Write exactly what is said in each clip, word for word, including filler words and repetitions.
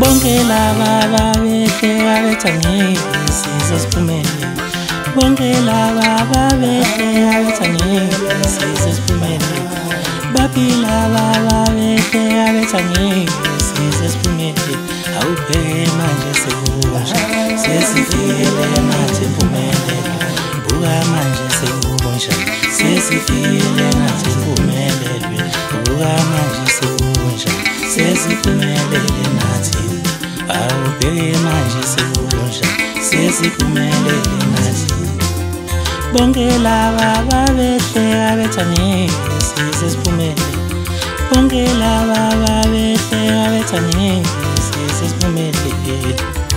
bonke laba babehle babethangile sizesiphumele bonke laba babehle babethangile sizesiphumele baphila laba babehle babethangile sizesiphumele awubheke manje sekusha sesifile nathi impumelelo buka manje sekusha sesifile nathi impumelelo buka manje sekusha sesiphumelele nathi awubheke manje sekusha sesiphumelele nathi bonke laba babehle babethangile sesiphumelele bonke laba babehle babethangile sesiphumelele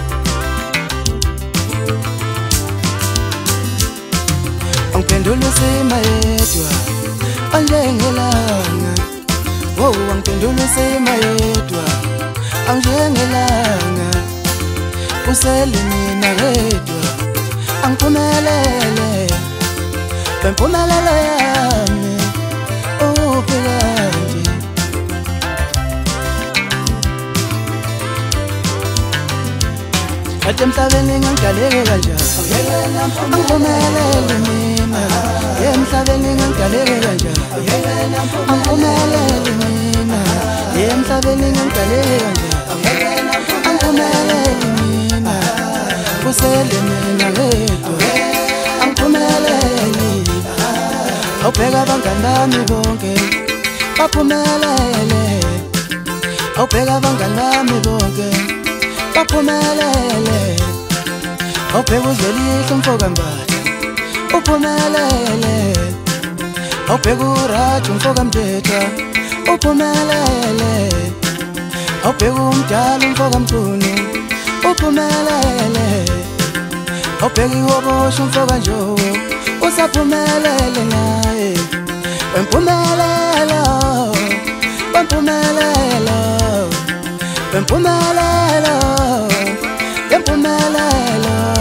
angiphendula usima yedwa anjengelanga oh angiphendula usima yedwa anjengelanga usele mina wedwa angiphumelele bempumelelo yami uphilanje kade emhlabeni ngangidaleke kanjani angiphumelele mina emhlabeni ngangidaleke kanjani angiphumelele mina emhlabeni ngangidaleke kanjani angiphumelele mina kusele mina wedwa angiphumelele awubheka abangani bami bonke baphumelele awubheka abangani bami bonke baphumelele awubheka uZwelihle umfoka Mbatha uphumelele awubheka uRaja umfoka Mthethwa uphumelele awubheka uMdala umfoka Mchunu uphumelele awubheka iHobosha umfoka Njowo usaphumelele naye wempumelelo wempumelelo wempumelelo wempumelelo